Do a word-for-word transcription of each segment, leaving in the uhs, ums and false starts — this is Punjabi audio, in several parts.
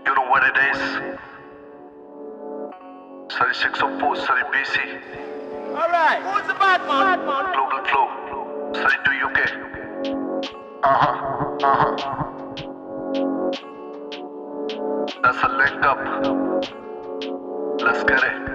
You know what it is? Sorry six oh four, sorry B C. Alright, who's the bad man? Global flow, sorry to U K. Uh-huh, uh-huh. That's a link up. Let's get it.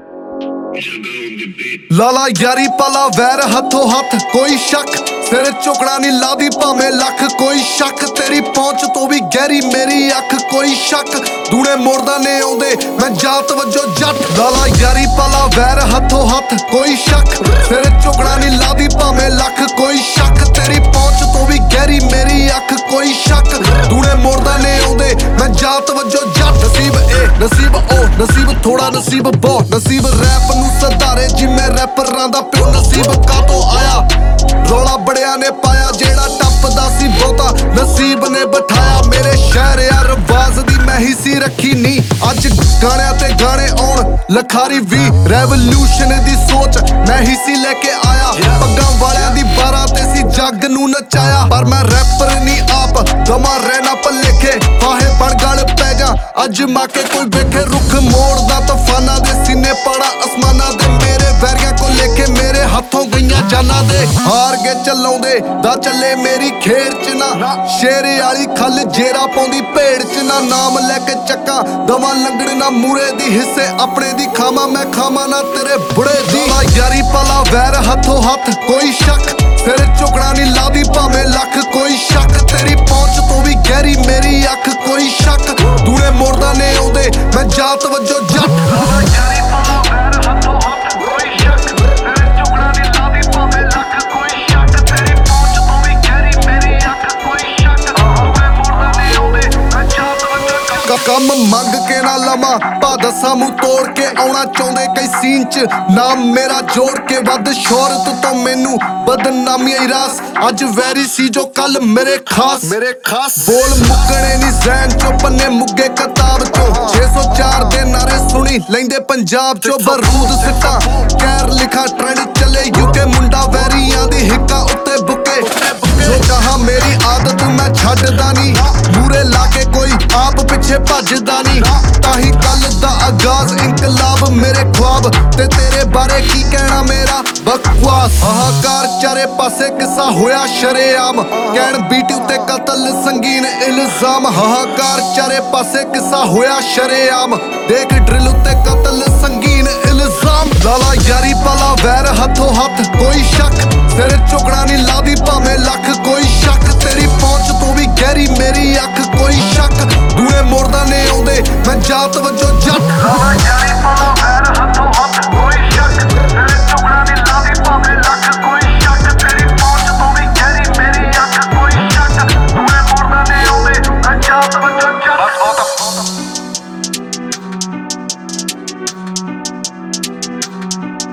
ਲਾਲਾ ਯਾਰੀ ਪਾਲਾ ਵੈਰ ਹੱਥੋਂ ਹੱਥ ਕੋਈ ਸ਼ੱਕ ਸਿਰ ਝੁਕਣਾ ਨਹੀਂ ਲਾਦੀ ਭਾਵੇਂ ਲੱਖ ਕੋਈ ਸ਼ੱਕ ਤੇਰੀ ਪਹੁੰਚ ਤੋਂ ਵੀ ਗਹਿਰੀ ਮੇਰੀ ਅੱਖ ਕੋਈ ਸ਼ੱਕ ਦੂਣੇ ਮੋੜਦਾ ਨੇ ਆਉਂਦੇ ਮੈਂ ਜਾਤ ਵਜੋਂ ਜੱਟ ਲਾਲਾ ਯਾਰੀ ਪਾਲਾ ਵੈਰ ਹੱਥੋਂ ਹੱਥ ਕੋਈ ਸ਼ੱਕ ਸਿਰ ਝੁਕਣਾ ਨਹੀਂ ਲਾਦੀ ਭਾਵੇਂ ਲੱਖ ਕੋਈ ਸ਼ੱਕ ਤੇਰੀ ਪਹੁੰਚ ਤੋਂ ਵੀ ਗਹਿਰੀ ਮੇਰੀ ਅੱਖ ਕੋਈ ਸ਼ੱਕ ਦੂਣੇ ਮੋੜਦਾ ਨੇ ਆਉਂਦੇ ਮੈਂ ਜਾਤ ਵਜੋਂ ਜੱਟ ਨਸੀਬ ਏ ਨਸੀਬ ਉਹ ਨਸੀਬ ਥੋੜਾ ਨਸੀਬ ਬਹੁਤ ਨਸੀਬ ਰੈਪ ਨੂੰ ਸਧਾਰੇ ਜਿਵੇਂ ਰੈਪਰਾਂ ਦਾ ਪਿਓ ਨਸੀਬ ਕਾਤੋਂ ਆਇਆ ਰੌਲਾ ਬੜਿਆਂ ਨੇ ਪਾਇਆ ਜਿਹੜਾ ਟੱਪਦਾ ਸੀ ਬਹੁਤਾ ਨਸੀਬ ਨੇ ਬਿਠਾਇਆ ਮੇਰੇ ਸ਼ਹਿਰ ਯਾਰ ਆਵਾਜ਼ ਦੀ ਮੈਂ ਹੀ ਸੀ ਰੱਖੀ ਨੀ ਅੱਜ ਗਾਣਿਆਂ ਤੇ ਗਾਣੇ ਆਉਣ ਲਖਾਰੀ ਵੀ ਰੈਵੋਲੂਸ਼ਨ ਦੀ ਸੋਚ ਮੈਂ ਹੀ ਸੀ ਲੈ ਕੇ ਆਇਆ ਪੱਗਾਂ ਵਾਲਿਆਂ ਦੀ ਬਾਰਾਂ ਤੇ ਸੀ ਜੱਗ ਨੂੰ ਨਚਾਇਆ ਪਰ ਮੈਂ ਰੈਪਰ ਨਹੀਂ ਆਪ ਦਮਾ ਰਹਿਣਾ ਭਲੇਖੇ ਫਾਹੇ ਬਣ ਗਲ ਪੈ ਜਾ ਅੱਜ ਮਾਕੇ ਕੋਈ ਵੇਖੇ ਰੁੱਖ ਮੋੜਦਾ ਤੂਫਾਨਾਂ ਦੇ ਸੀਨੇ ਪਾੜਾ ਅਸਮਾਨਾਂ ਦੇ ਮੇਰੇ ਵੈਰੀਆਂ ਕੋ ਲੇਖੇ ਮੇਰੇ ਹੱਥੋਂ ਗਈਆਂ ਜਾਨਾਂ ਦੇ ਹਾਰ ਕੇ ਚੱਲਾਉਂਦੇ ਦਾ ਚੱਲੇ ਮੇਰੀ ਖੇਡ ਚ ਨਾ ਸ਼ੇਰੇ ਵਾਲੀ ਖੱਲ ਜੇਰਾ ਪਾਉਂਦੀ ਭੇੜ ਚ ਨਾ ਨਾਮ ਲੈ ਕੇ ਚੱਕਾਂ ਦਵਾ ਲੰਗੜ ਨਾ ਮੂਰੇ ਦੀ ਹਿੱਸੇ ਆਪਣੇ ਦੀ ਖਾਵਾਂ ਮੈਂ ਖਾਵਾਂ ਨਾ ਤੇਰੇ ਬੁੜੇ ਦੀ ਯਾਰੀ ਪਾਲਾ ਵੈਰ ਹੱਥੋਂ ਹੱਥ ਕੋਈ ਸ਼ੱਕ ਸਿਰ ਝੁਕਣਾ ਨਹੀਂ ਲਾਦੀ ਭਾਵੇਂ ਲੱਖ ਕੋਈ ਸ਼ੱਕ ਤੇਰੀ ਪਹੁੰਚ ਤੋਂ ਵੀ ਗਹਿਰੀ ਮੇਰੀ ਅੱਖ ਕੋਈ ਸ਼ੱਕ ਦੂਣੇ ਮੋੜਦਾ ਨੇ ਆਉਂਦੇ ਮੈਂ ਜਾਤ ਵਜੋਂ ਜੱਟ ਯਾਰੀ ਪਾਲਾ ਵੈਰ ਹੱਥੋਂ ਹੱਥ ਕੋਈ ਸ਼ੱਕ ਸਿਰ ਝੁਕਣਾ ਨਹੀਂ ਲਾਦੀ ਭਾਵੇਂ ਲੱਖ ਕੋਈ ਸ਼ੱਕ ਤੇਰੀ ਪਹੁੰਚ ਤੋਂ ਵੀ ਗਹਿਰੀ ਮੇਰੀ ਅੱਖ ਕੋਈ ਸ਼ੱਕ ਦੂਣੇ ਮੋੜਦਾ ਨੇ ਆਉਂਦੇ ਮੈਂ ਜਾਤ ਵਜੋਂ ਜੱਟ ਕੰਮ ਮੰਗ ਕੇ ਨਾ ਲਵਾਂ ਭਾ ਦੱਸਾਂ ਮੂੰਹ ਤੋੜ ਕੇ ਆਉਣਾ ਚਾਹੁੰਦੇ ਕਈ ਸੀਨ ਚ ਨਾਮ ਮੇਰਾ ਜੋੜ ਕੇ ਵੱਧ ਸ਼ੋਹਰਤ ਤੋਂ ਮੈਨੂੰ ਬਦਨਾਮੀ ਆਈ ਰਾਸ ਅੱਜ ਵੈਰੀ ਸੀ ਜੋ ਕੱਲ ਮੇਰੇ ਖਾਸ ਮੇਰੇ ਖਾਸ ਬੋਲ ਮੁੱਕਣੇ ਨਹੀਂ ਜ਼ਹਿਨ ਚੋਂ ਪੰਨੇ ਮੁੱਗੇ ਕਿਤਾਬ ਚੋਂ ਛੇ ਸੌ ਚਾਰ ਦੇ ਨਾਰੇ ਸੁਣੀ ਲੈਂਦੇ ਪੰਜਾਬ ਚੋਂ ਬਰੂਦ ਸਿੱਟਾ ਕਹਿਰ ਲਿਖਾ ਟ੍ਰੈਂਡ ਚੱਲੇ ਯੂਕੇ ਮੁੰਡਾ ਵੈਰੀਆਂ ਦੀ ਹਿੱਕਾਂ ਉੱਤੇ ਬੁੱਕੇ ਜੋ ਚਾਹਾਂ ਮੇਰੀ ਆਦਤ ਮੈਂ ਛੱਡਦਾ ਨਹੀਂ ਮੂਰੇ ਲਾ ਕੇ ਕੋਈ ਆਪ ਪਿੱਛੇ ਭੱਜਦਾ ਨਹੀਂ ਤਾਂ ਹੀ ਕੱਲ ਦਾ ਆਗਾਜ਼ ਇਨਕਲਾਬ ਮੇਰੇ ख्वाब ਤੇ ਤੇਰੇ ਬਾਰੇ ਕੀ ਕਹਿਣਾ ਮੇਰਾ ਬਕਵਾਸ ਹਾਹਾਕਾਰ ਚਾਰੇ ਪਾਸੇ ਕਿੱਸਾ ਹੋਇਆ ਸ਼ਰੇਆਮ ਕਹਿਣ ਬੀਟ ਉੱਤੇ ਕਤਲ ਸੰਗੀਨ ਇਲਜ਼ਾਮ ਹਾਹਾਕਾਰ ਚਾਰੇ ਪਾਸੇ ਕਿੱਸਾ ਹੋਇਆ ਸ਼ਰੇਆਮ ਦੇਖ ਡਰਿਲ ਉੱਤੇ ਕਤਲ ਸੰਗੀਨ ਇਲਜ਼ਾਮ ਲਾਲਾ ਯਾਰੀ ਪਾਲਾ ਵੈਰ ਹੱਥੋਂ ਹੱਥ ਕੋਈ ਸ਼ੱਕ ਸਿਰ ਝੁਕਣਾ ਨਹੀਂ ਲਾਦੀ ਭਾਵੇਂ ਲੱਖ ਕੋਈ ਸ਼ੱਕ ਤੇਰੀ ਪਹੁੰਚ ਤੋਂ ਵੀ ਗਹਿਰੀ ਮੇਰੀ ਅੱਖ ਕੋਈ ਸ਼ੱਕ ਦੂਏ ਮੋੜਦਾ ਨੇ ਆਉਂਦੇ ਮੈਂ ਜਾਤ ਵਜੋਂ ਜੱਟ ਯਾਰੀ ਪਾਲਾ ਵੈਰ ਹੱਥੋਂ ਹੱਥ ਕੋਈ ਸ਼ੱਕ ਸਿਰ ਝੁਕਣਾ ਨਹੀਂ ਲਾਦੀ ਭਾਵੇਂ ਲੱਖ ਕੋਈ ਸ਼ੱਕ ਤੇਰੀ ਪਹੁੰਚ ਤੋਂ ਵੀ ਗਹਿਰੀ ਮੇਰੀ ਅੱਖ ਕੋਈ ਸ਼ੱਕ ਦੂਏ ਮੋੜਦਾ ਨੇ ਆਉਂਦੇ ਮੈਂ ਜਾਤ ਵਜੋਂ ਜੱਟ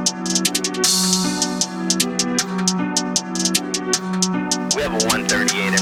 We have a one thirty-eight